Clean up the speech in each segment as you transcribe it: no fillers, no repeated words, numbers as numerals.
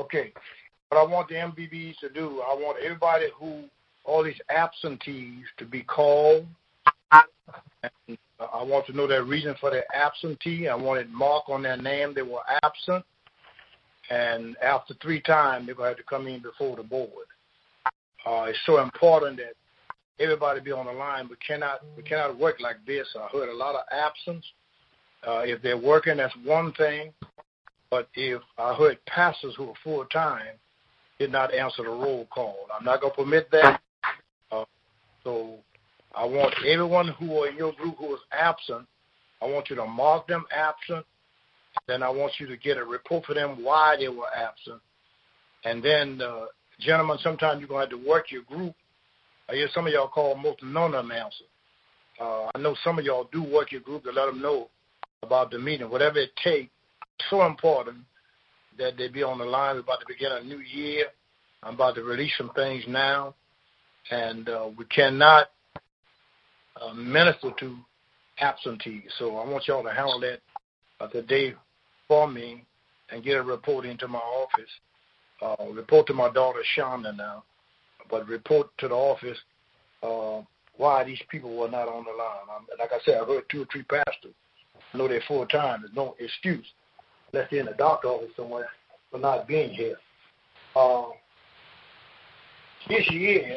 Okay. What I want the MBBs to do, I want everybody all these absentees to be called. And I want to know their reason for their absentee. I want it marked on their name they were absent. And after 3 times, they're going to have to come in before the board. It's so important that everybody be on the line. We cannot work like this. I heard a lot of absence. If they're working, that's one thing. But if I heard pastors who are full-time did not answer the roll call, I'm not going to permit that. So I want everyone who are in your group who is absent, I want you to mark them absent. Then I want you to get a report for them why they were absent. And then, gentlemen, sometimes you're going to have to work your group. I hear some of y'all call most none of them answer. I know some of y'all do work your group to let them know about the meeting. Whatever it takes, so important that they be on the line. We're about to begin a new year. I'm about to release some things now. And we cannot minister to absentees. So I want y'all to handle that today for me and get a report into my office. Report to my daughter, Shonda, now. But report to the office why these people were not on the line. Like I said, I heard 2 or 3 pastors. I know they're full-time. There's no excuse unless they're in the doctor's office somewhere for not being here. This year,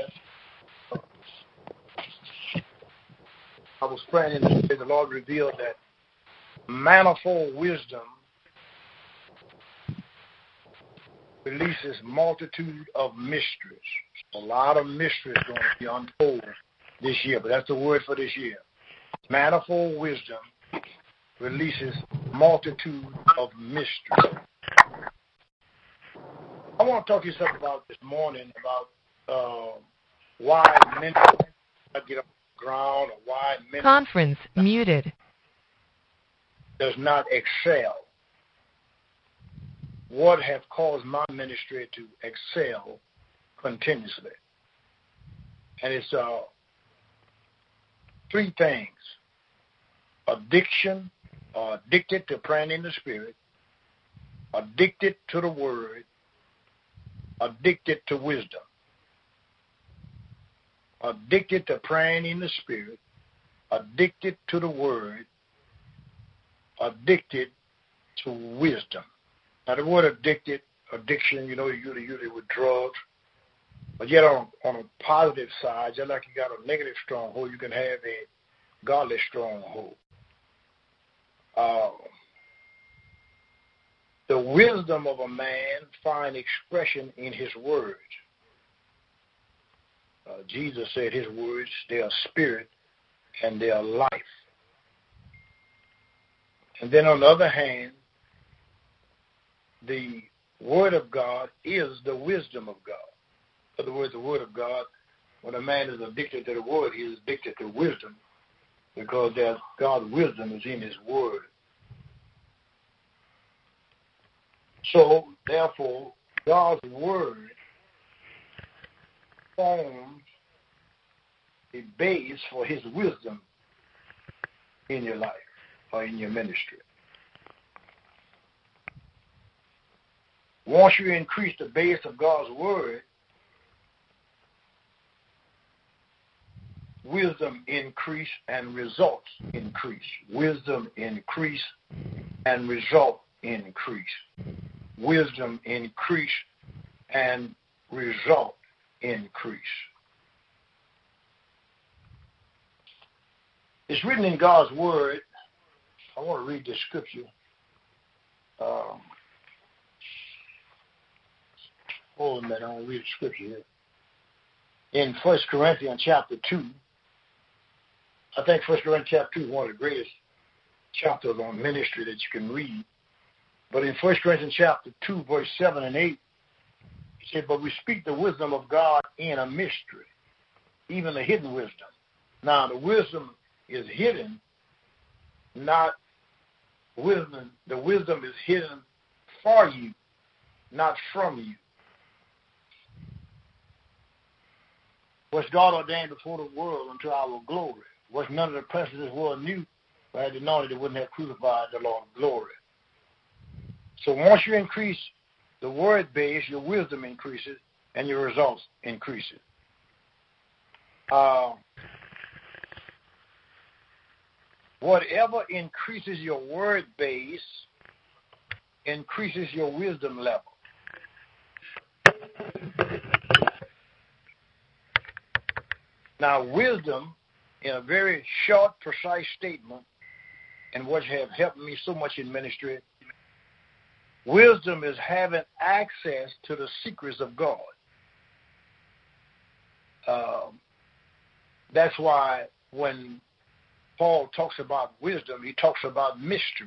I was praying in the Spirit. The Lord revealed that manifold wisdom releases multitude of mysteries. A lot of mysteries going to be unfolded this year, but that's the word for this year. Manifold wisdom releases multitude of mysteries. I want to talk to you something about this morning about why men get up the ground or why men conference muted does not excel. What have caused my ministry to excel continuously? And it's 3 things. Addiction, addicted to praying in the Spirit, addicted to the Word, addicted to wisdom. Addicted to praying in the Spirit, addicted to the Word, addicted to wisdom. Now, the word addiction, usually with drugs. But yet on a positive side, just like you got a negative stronghold, you can have a godly stronghold. The wisdom of a man finds expression in his words. Jesus said his words, they are spirit and they are life. And then on the other hand, the Word of God is the wisdom of God. In other words, the Word of God, when a man is addicted to the Word, he is addicted to wisdom because God's wisdom is in his Word. So, therefore, God's Word forms a base for his wisdom in your life or in your ministry. Once you increase the base of God's Word, wisdom increase and results increase. Wisdom increase and result increase. Wisdom increase and result increase. It's written in God's Word. I want to read this scripture. Hold a minute, I want to read the scripture here. In 1 Corinthians chapter 2, I think 1 Corinthians chapter 2 is one of the greatest chapters on ministry that you can read. But in 1 Corinthians chapter 2, verse 7 and 8, he said, but we speak the wisdom of God in a mystery, even the hidden wisdom. Now, the wisdom is hidden, not wisdom. The wisdom is hidden for you, not from you. Which God ordained before the world unto our glory, which none of the princes of this world knew, but had they known it, they wouldn't have crucified the Lord of glory. So once you increase the word base, your wisdom increases and your results increases. Whatever increases your word base increases your wisdom level. Now, wisdom, in a very short, precise statement, and what have helped me so much in ministry, wisdom is having access to the secrets of God. That's why when Paul talks about wisdom, he talks about mysteries.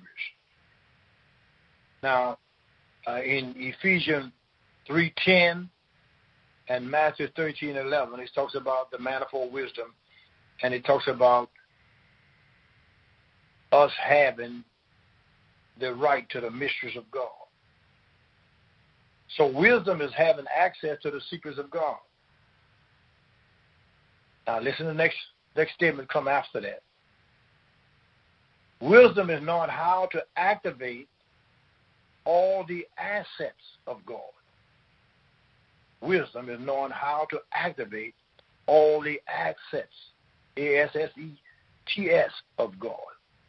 Now, in Ephesians 3:10 and Matthew 13:11, he talks about the manifold wisdom, and he talks about us having the right to the mysteries of God. So wisdom is having access to the secrets of God. Now listen to the next statement come after that. Wisdom is knowing how to activate all the assets of God. Wisdom is knowing how to activate all the assets, A-S-S-E-T-S, of God.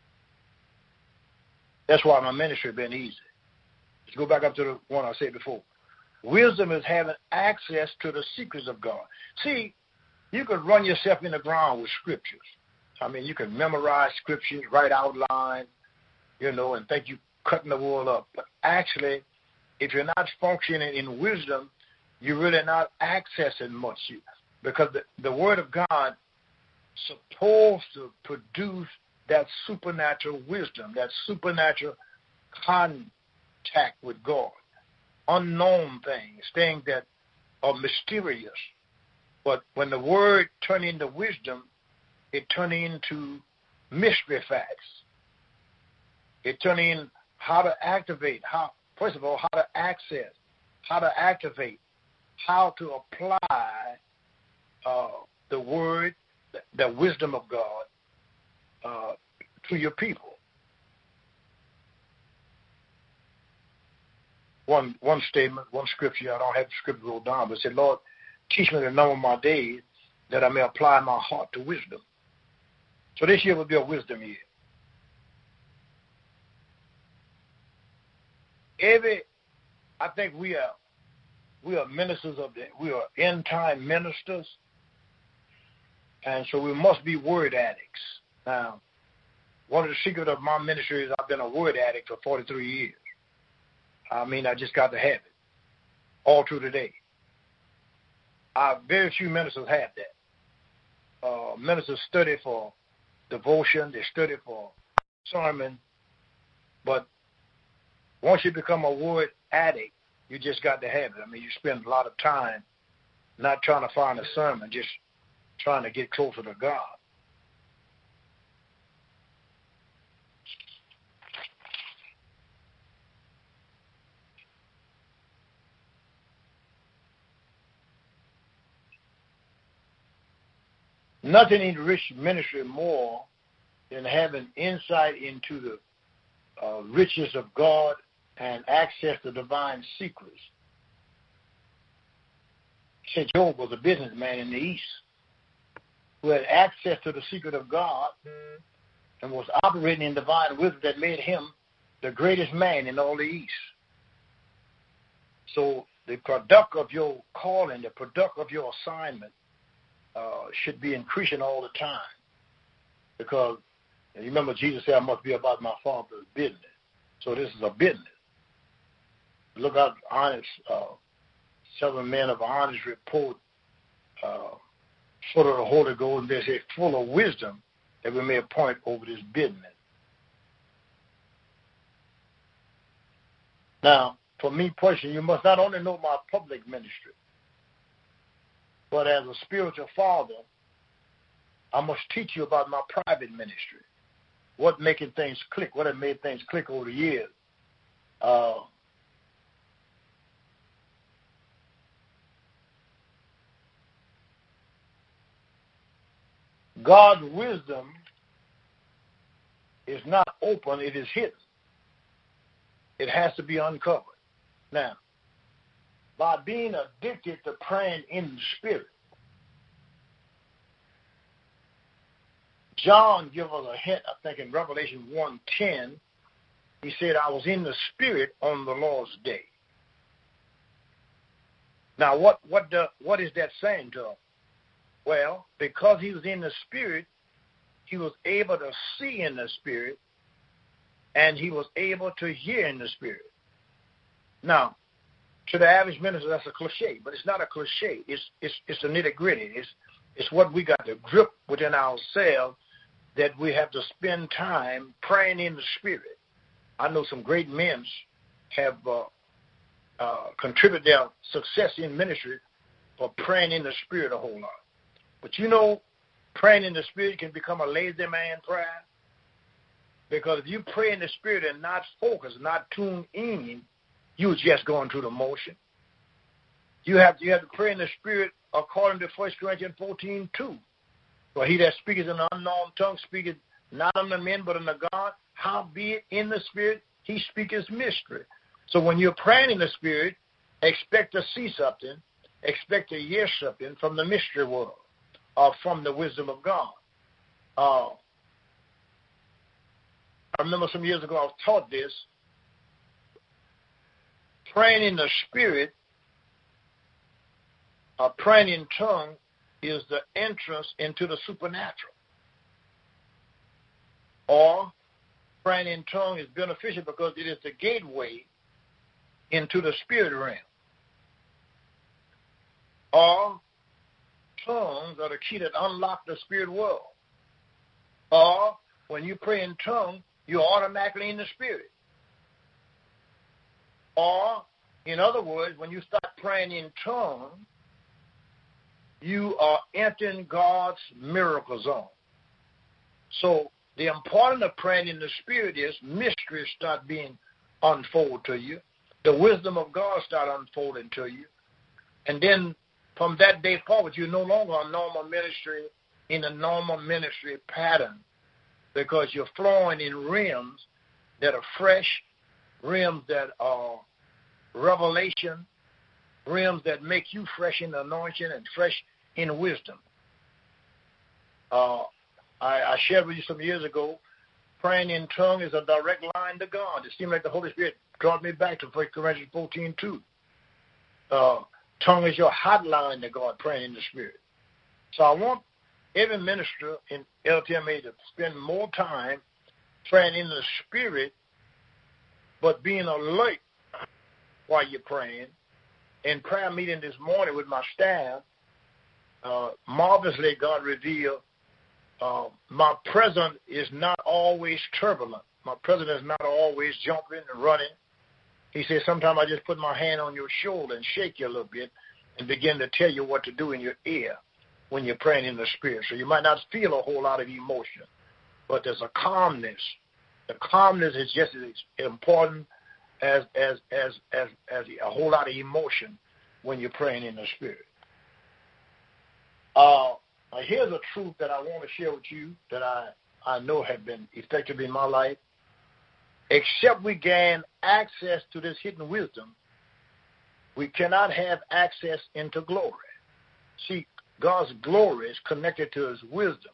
That's why my ministry has been easy. Let's go back up to the one I said before. Wisdom is having access to the secrets of God. See, you could run yourself in the ground with scriptures. I mean, you can memorize scriptures, write outline, and think you're cutting the world up. But actually, if you're not functioning in wisdom, you're really not accessing much. Because the Word of God is supposed to produce that supernatural wisdom, that supernatural contact with God. Unknown things that are mysterious. But when the Word turns into wisdom, it turns into mystery facts. It turns in how to activate, first of all, how to access, how to activate, how to apply the Word, the wisdom of God to your people. One statement, one scripture, I don't have the scripture wrote down, but it said, Lord, teach me the number of my days that I may apply my heart to wisdom. So this year will be a wisdom year. I think we are ministers we are end time ministers, and so we must be word addicts. Now, one of the secrets of my ministry is I've been a word addict for 43 years. I mean, I just got to have it all through the day. Very few ministers have that. Ministers study for devotion, they study for sermon, but once you become a word addict, you just got to have it. I mean, you spend a lot of time not trying to find a sermon, just trying to get closer to God. Nothing enriches ministry more than having insight into the riches of God and access to divine secrets. Said Job was a businessman in the East who had access to the secret of God and was operating in divine wisdom that made him the greatest man in all the East. So the product of your calling, the product of your assignment should be increasing all the time. Because you remember Jesus said, I must be about my Father's business. So this is a business. Look out, honest, several men of honest report, full of the Holy Ghost, and they say full of wisdom that we may appoint over this business. Now, for me personally, you must not only know my public ministry, but as a spiritual father, I must teach you about my private ministry. What making things click, what had made things click over the years. God's wisdom is not open, it is hidden. It has to be uncovered. Now, by being addicted to praying in the Spirit. John gives us a hint, I think, in Revelation 1:10. He said, I was in the Spirit on the Lord's day. Now, what is that saying to us? Well, because he was in the Spirit, he was able to see in the Spirit, and he was able to hear in the Spirit. Now, to the average minister, that's a cliche, but it's not a cliche. It's the nitty-gritty. It's what we got to grip within ourselves, that we have to spend time praying in the Spirit. I know some great men have contributed their success in ministry for praying in the Spirit a whole lot. But you know, praying in the Spirit can become a lazy man prayer, because if you pray in the Spirit and not focus, not tune in, you're just going through the motion. You have to pray in the Spirit according to 1 Corinthians 14:2. For he that speaketh in an unknown tongue speaketh not unto men but unto God. Howbeit in the Spirit he speaketh mystery. So when you're praying in the Spirit, expect to see something, expect to hear something from the mystery world or from the wisdom of God. I remember some years ago I was taught this. Praying in the Spirit, praying in tongue, is the entrance into the supernatural. Or praying in tongue is beneficial because it is the gateway into the spirit realm. Or tongues are the key that unlock the spirit world. Or when you pray in tongue, you're automatically in the Spirit. Or, in other words, when you start praying in tongue, you are entering God's miracle zone. So the importance of praying in the Spirit is mysteries start being unfolded to you. The wisdom of God start unfolding to you. And then from that day forward, you're no longer a normal ministry in a normal ministry pattern, because you're flowing in realms that are fresh, realms that are revelation, realms that make you fresh in the anointing and fresh in wisdom. I shared with you some years ago, praying in tongue is a direct line to God. It seemed like the Holy Spirit brought me back to 1 Corinthians 14:2. Tongue is your hotline to God, praying in the Spirit. So I want every minister in LTMA to spend more time praying in the Spirit, but being alert while you're praying. In prayer meeting this morning with my staff, marvelously God revealed my presence is not always turbulent. My presence is not always jumping and running. He said, sometimes I just put my hand on your shoulder and shake you a little bit and begin to tell you what to do in your ear when you're praying in the Spirit. So you might not feel a whole lot of emotion, but there's a calmness. The calmness is just as important as a whole lot of emotion when you're praying in the Spirit. Here's a truth that I want to share with you that I know have been effective in my life. Except we gain access to this hidden wisdom, we cannot have access into glory. See, God's glory is connected to his wisdom.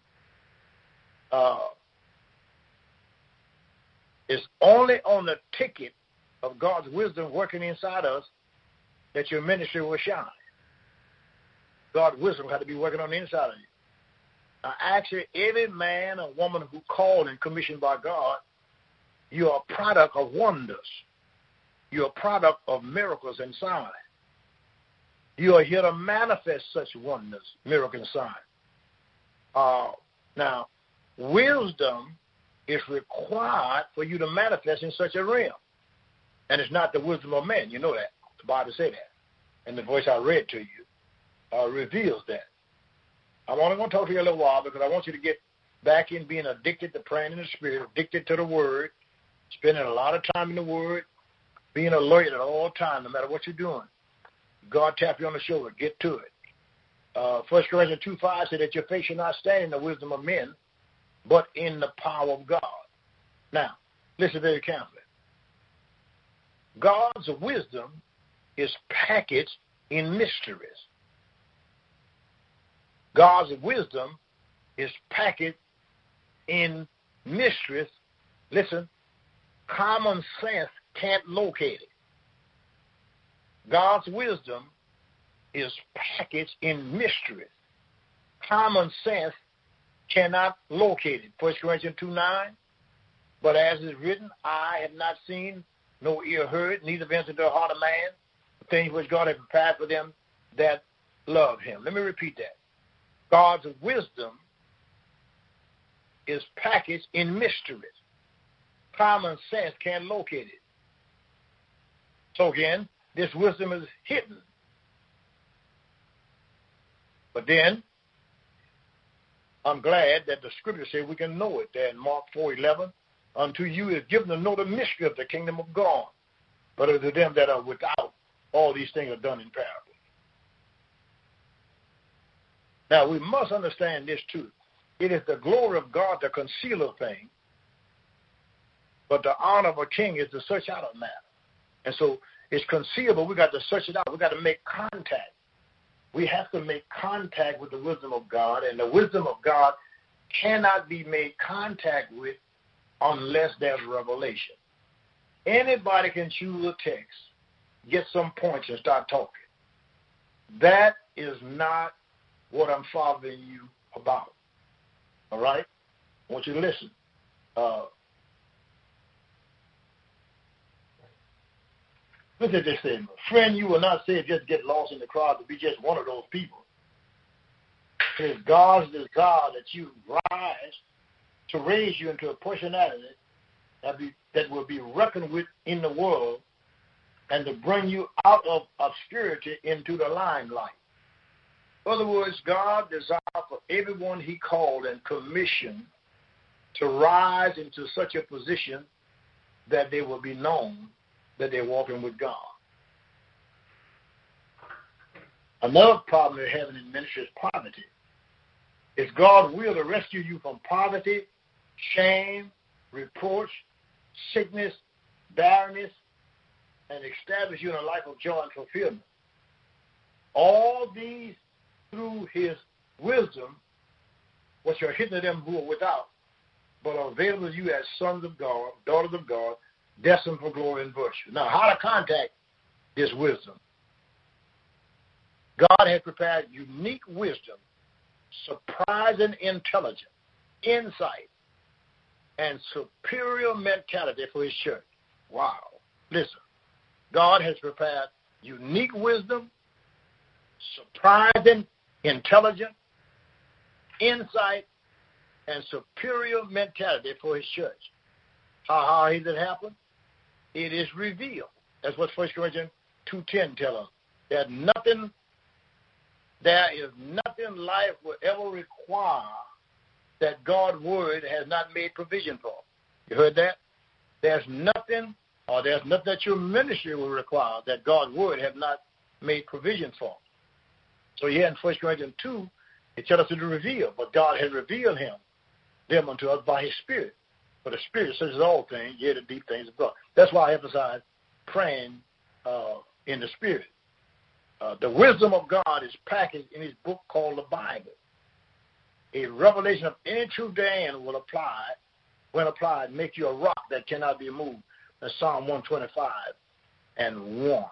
It's only on the ticket of God's wisdom working inside us that your ministry will shine. God's wisdom has to be working on the inside of you. Now, actually, every man or woman who called and commissioned by God, you are a product of wonders. You're a product of miracles and signs. You are here to manifest such wonders, miracles, and signs. Now, wisdom is required for you to manifest in such a realm. And it's not the wisdom of man. You know that. The Bible says that. And the voice I read to you reveals that. I'm only going to talk to you a little while because I want you to get back in being addicted to praying in the Spirit, addicted to the Word, spending a lot of time in the Word, being alert at all times, no matter what you're doing. God tap you on the shoulder. Get to it. 1 Corinthians 2:5 said that your faith should not stand in the wisdom of men, but in the power of God. Now, listen very carefully. God's wisdom is packaged in mysteries. God's wisdom is packaged in mysteries. Listen, common sense can't locate it. God's wisdom is packaged in mysteries. Common sense cannot locate it. 1 Corinthians 2:9. But as is written, eye have not seen, no ear heard, neither entered into the heart of man, the things which God has prepared for them that love him. Let me repeat that. God's wisdom is packaged in mysteries. Common sense can't locate it. So again, this wisdom is hidden. But then, I'm glad that the scripture says we can know it there in Mark 4:11. Unto you is given to know the mystery of the kingdom of God. But to them that are without, all these things are done in parables. Now, we must understand this too. It is the glory of God to conceal a thing, but the honor of a king is to search out a matter. And so it's concealed, but we got to search it out. We got to make contact. We have to make contact with the wisdom of God, and the wisdom of God cannot be made contact with unless there's revelation. Anybody can choose a text, get some points, and start talking. That is not what I'm following you about. All right? I want you to listen. Look at this thing. Friend, you will not say just get lost in the crowd to be just one of those people. It is God's desire that you rise to raise you into a personality that will be reckoned with in the world and to bring you out of obscurity into the limelight. In other words, God desires for everyone he called and commissioned to rise into such a position that they will be known that they're walking with God. Another problem they're having in ministry is poverty. It's God's will to rescue you from poverty, shame, reproach, sickness, barrenness, and establish you in a life of joy and fulfillment. All these through his wisdom, which are hidden to them who are without, but are available to you as sons of God, daughters of God, destined for glory and virtue. Now, how to contact this wisdom? God has prepared unique wisdom, surprising intelligence, insight, and superior mentality for his church. Wow. Listen, God has prepared unique wisdom, surprising intelligence, insight, and superior mentality for his church. How does it happen? It is revealed. That's what 1 Corinthians 2:10 tells us. There is nothing life will ever require that God's word has not made provision for. You heard that? There's nothing that your ministry will require that God's word has not made provision for. So here in 1 Corinthians 2, it tells us to reveal, but God has revealed them unto us by his Spirit. For the Spirit searches all things, yea, the deep things of God. That's why I emphasize praying in the Spirit. The wisdom of God is packaged in his book called the Bible. A revelation of any true Dan will apply, when applied, make you a rock that cannot be moved. That's Psalm 125:1.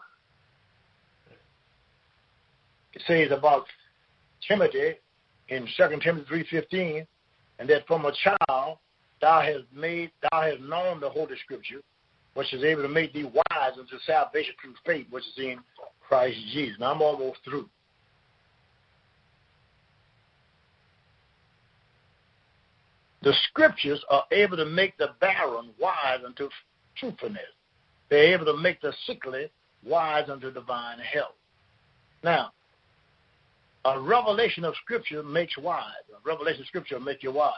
It says about Timothy in 2 Timothy 3:15, and that from a child thou hast known the Holy Scripture, which is able to make thee wise unto salvation through faith, which is in Christ Jesus. Now, I'm almost through. The Scriptures are able to make the barren wise unto truthfulness. They're able to make the sickly wise unto divine health. Now, a revelation of Scripture makes wise. A revelation of Scripture will make you wise.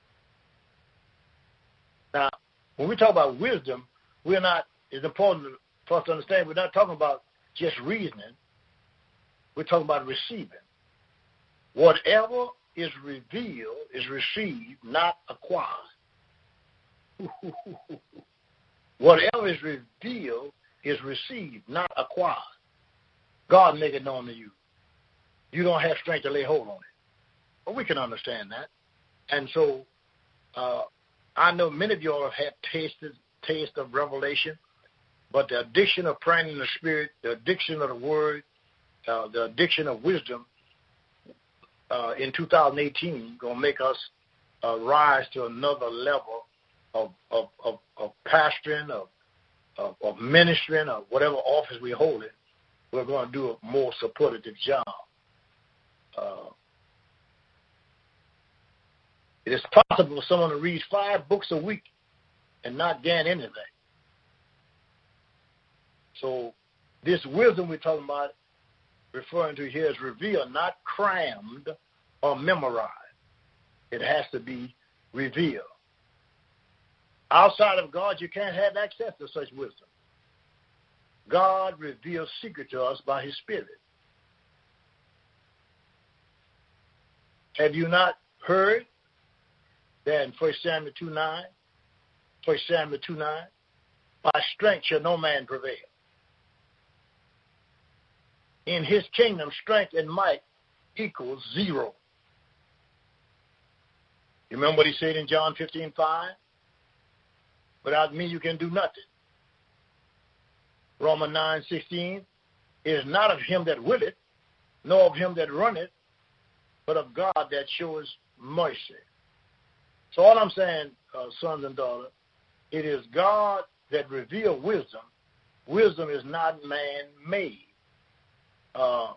Now, when we talk about wisdom, it's important for us to understand, we're not talking about just reasoning. We're talking about receiving. Whatever is revealed is received, not acquired. Whatever is revealed is received, not acquired. God make it known to you. You don't have strength to lay hold on it. But we can understand that. And so I know many of you all have had taste of revelation, but the addiction of praying in the Spirit, the addiction of the Word, the addiction of wisdom in 2018 going to make us rise to another level of pastoring, of ministering, of whatever office we hold it. We're going to do a more supportive job. It is possible for someone to read 5 books a week and not gain anything. So this wisdom we're talking about, referring to here, is revealed, not crammed or memorized. It has to be revealed. Outside of God, you can't have access to such wisdom. God reveals secret to us by his Spirit. Have you not heard that in 1 Samuel 2:9, 1 Samuel 2:9, by strength shall no man prevail. In his kingdom, strength and might equals 0. You remember what he said in John 15:5? Without me, you can do nothing. Romans 9:16, it is not of him that willeth, nor of him that runneth, but of God that shows mercy. So all I'm saying, sons and daughters, it is God that reveals wisdom. Wisdom is not man-made. God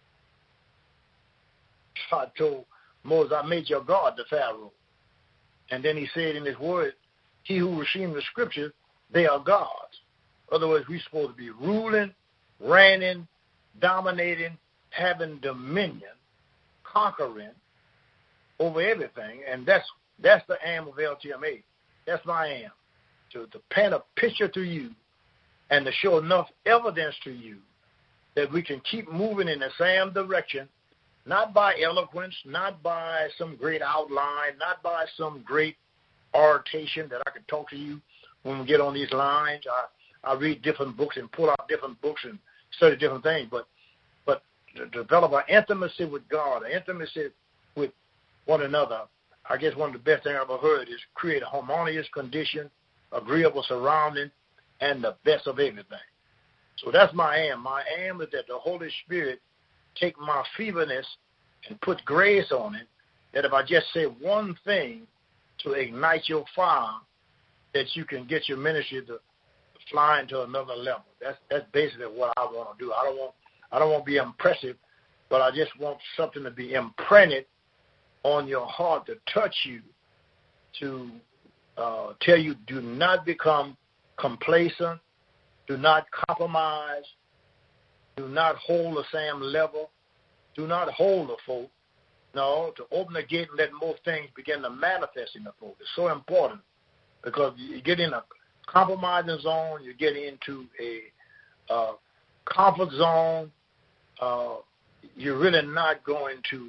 told Moses, I made your God the Pharaoh. And then he said in his word, he who received the scriptures, they are gods. In other words, we're supposed to be ruling, reigning, dominating, having dominion, conquering over everything. And that's the aim of LTMA. That's my aim, to paint a picture to you and to show enough evidence to you that we can keep moving in the same direction, not by eloquence, not by some great outline, not by some great oration that I can talk to you when we get on these lines. I read different books and pull out different books and study different things, but to develop an intimacy with God, an intimacy with one another. I guess one of the best things I've ever heard is create a harmonious condition, agreeable surrounding, and the best of everything. So that's my aim. My aim is that the Holy Spirit take my feebleness and put grace on it, that if I just say one thing to ignite your fire, that you can get your ministry to fly into another level. That's basically what I want to do. I don't want to be impressive, but I just want something to be imprinted on your heart to touch you, to tell you do not become complacent, do not compromise, do not hold the same level, do not hold the folk. No, to open the gate and let more things begin to manifest in the folk. It's so important because you get in a compromising zone, you get into a comfort zone, you're really not going to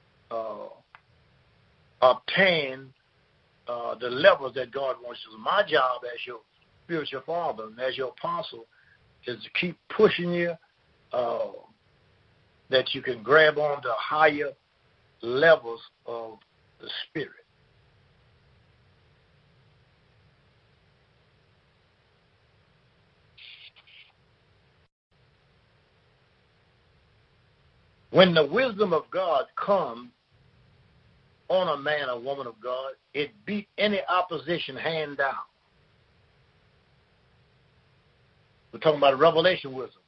obtain the levels that God wants you to. My job as your spiritual father and as your apostle is to keep pushing you that you can grab on to higher levels of the Spirit. When the wisdom of God comes on a man or woman of God, it beat any opposition hand down. We're talking about revelation wisdom.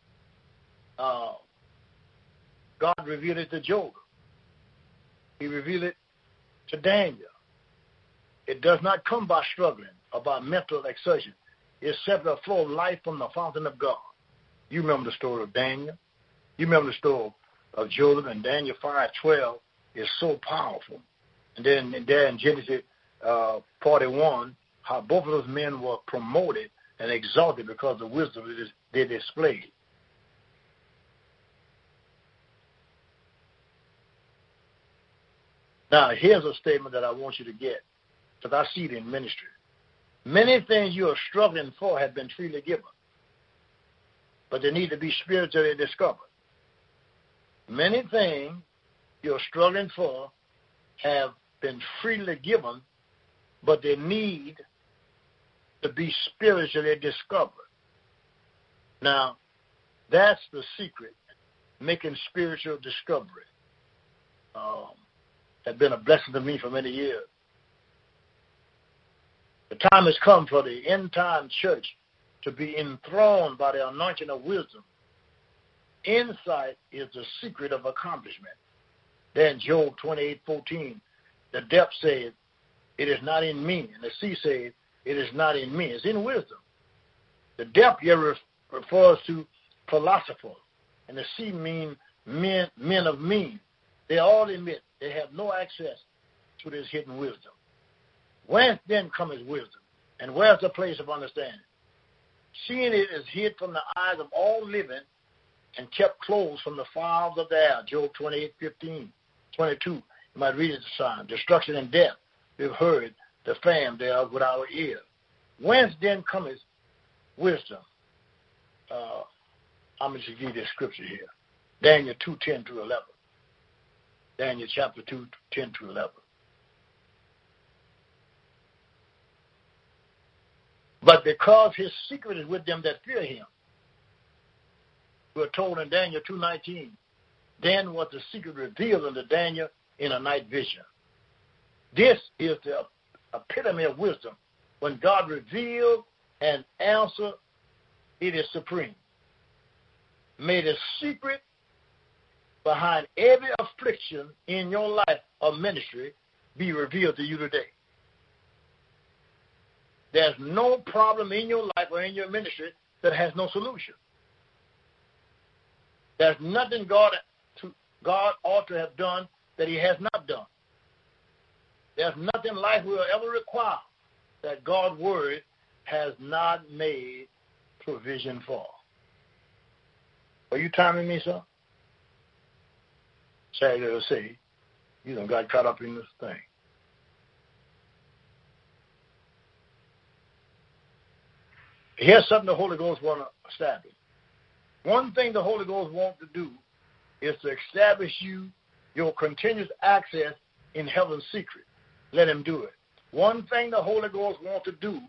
God revealed it to Job. He revealed it to Daniel. It does not come by struggling or by mental exertion. It's simply a flow of life from the fountain of God. You remember the story of Daniel. You remember the story of Job, and Daniel 5:12 is so powerful. And then there in Genesis 41, how both of those men were promoted and exalted because of the wisdom they displayed. Now, here's a statement that I want you to get, because I see it in ministry. Many things you are struggling for have been freely given, but they need to be spiritually discovered. many things you're struggling for have been freely given, but they need to be spiritually discovered. Now, that's the secret, making spiritual discovery. Has been a blessing to me for many years. The time has come for the end-time church to be enthroned by the anointing of wisdom. Insight is the secret of accomplishment. Then Job 28:14, the depth said, it is not in me. And the sea said, it is not in me. It's in wisdom. The depth here refers to philosophers, and the sea mean men of means. They all admit they have no access to this hidden wisdom. Whence then cometh wisdom? And where's the place of understanding? Seeing it is hid from the eyes of all living and kept close from the fowls of the air. Job 28:15, 22. You might read it the sign. Destruction and death, we've heard the fame thereof with our ears. Whence then cometh wisdom? I'm going to give you this scripture here. Daniel 2:10-11. Daniel chapter 2:10-11. But because his secret is with them that fear him, we're told in Daniel 2:19, then was the secret revealed unto Daniel in a night vision. This is the epitome of wisdom. When God revealed an answer, it is supreme. May the secret behind every affliction in your life or ministry be revealed to you today. There's no problem in your life or in your ministry that has no solution. There's nothing God ought to have done that he has not done. There's nothing life will ever require that God's word has not made provision for. Are you timing me, sir? Sadly to say, you done got caught up in this thing. Here's something the Holy Ghost wants to establish. One thing the Holy Ghost wants to do is to establish your continuous access in heaven's secret. Let him do it. One thing the Holy Ghost wants to do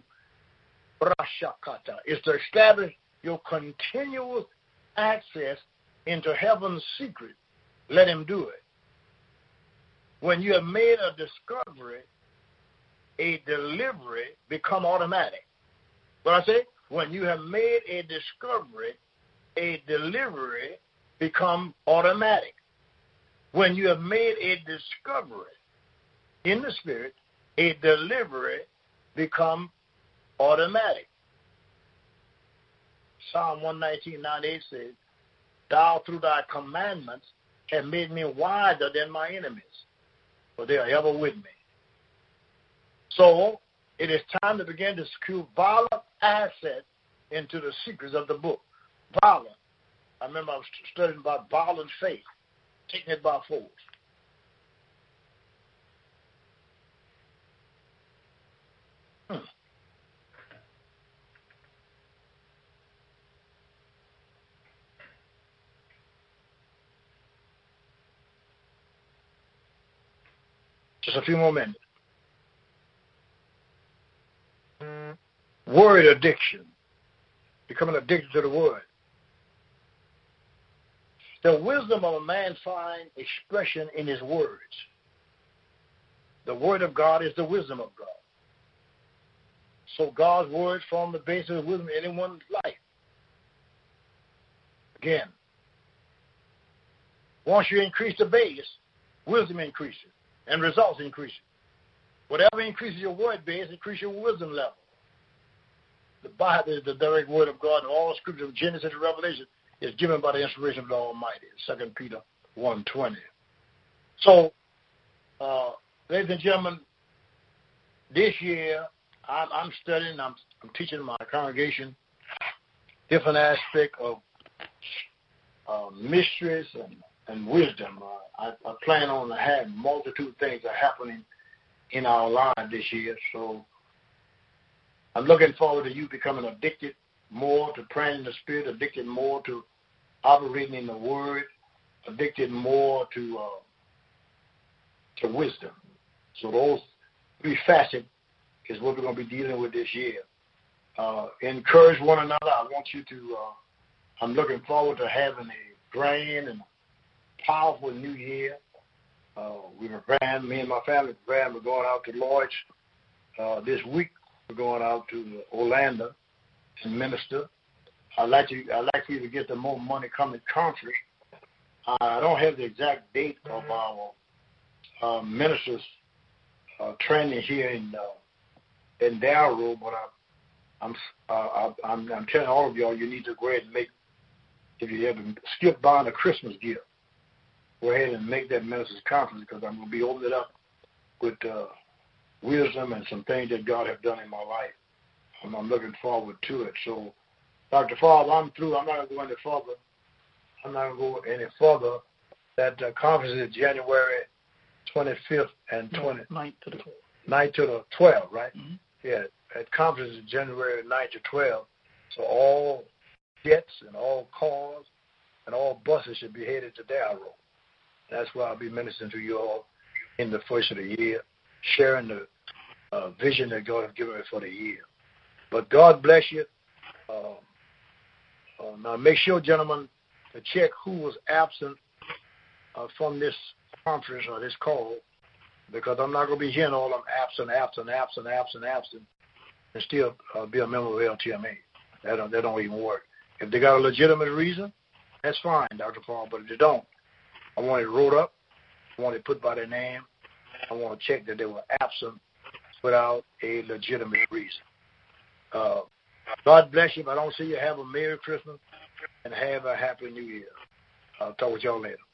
is to establish your continuous access into heaven's secret. Let him do it. When you have made a discovery, a delivery become automatic. What I say? When you have made a discovery, a delivery become automatic. When you have made a discovery in the spirit, a delivery become automatic. Psalm 119:9-8 says, thou through thy commandments have made me wiser than my enemies, for they are ever with me. So it is time to begin to secure violent access into the secrets of the book. Violent. I remember I was studying about violent faith, taking it by force. Just a few more minutes. Word addiction. Becoming addicted to the word. The wisdom of a man finds expression in his words. The word of God is the wisdom of God. So God's words form the basis of wisdom in anyone's life. Again, once you increase the base, wisdom increases and results increase. Whatever increases your word base, increases your wisdom level. The Bible is the direct word of God, and all scripture from Genesis to Revelation is given by the inspiration of the Almighty. 2 Peter 1:20. So, ladies and gentlemen, this year I'm studying, I'm teaching my congregation different aspects of mysteries and wisdom. I plan on to have multitude of things that are happening in our lives this year. So I'm looking forward to you becoming addicted more to praying in the Spirit, addicted more to operating in the Word, addicted more to wisdom. So those three facets is what we're going to be dealing with this year. Encourage one another. I want you to, I'm looking forward to having a grand and powerful new year. We were preparing, me and my family preparing. We're going out to Lloyd's this week. We're going out to Orlando and minister. I'd like for you to get the More Money Coming conference. I don't have the exact date of our ministers training here in Darrow, but I'm telling all of y'all, you need to go ahead and make, if you haven't skipped buying a Christmas gift, go ahead and make that ministers conference, because I'm going to be opening it up with wisdom and some things that God has done in my life. I'm looking forward to it. So, Dr. Favre, I'm through. I'm not going to go any further. That conference is January 25th and 9th to the 12th, right? Mm-hmm. Yeah, that conference is January 9th to 12th. So all jets and all cars and all buses should be headed to Darrow. That's why I'll be ministering to you all in the first of the year, sharing the vision that God has given me for the year. But God bless you. Now make sure, gentlemen, to check who was absent from this conference or this call, because I'm not going to be hearing all of them absent, and still be a member of LTMA. That don't even work. If they got a legitimate reason, that's fine, Dr. Paul, but if they don't, I want it wrote up. I want it put by their name. I want to check that they were absent without a legitimate reason. God bless you. If I don't see you, have a Merry Christmas and have a Happy New Year. I'll talk with y'all later.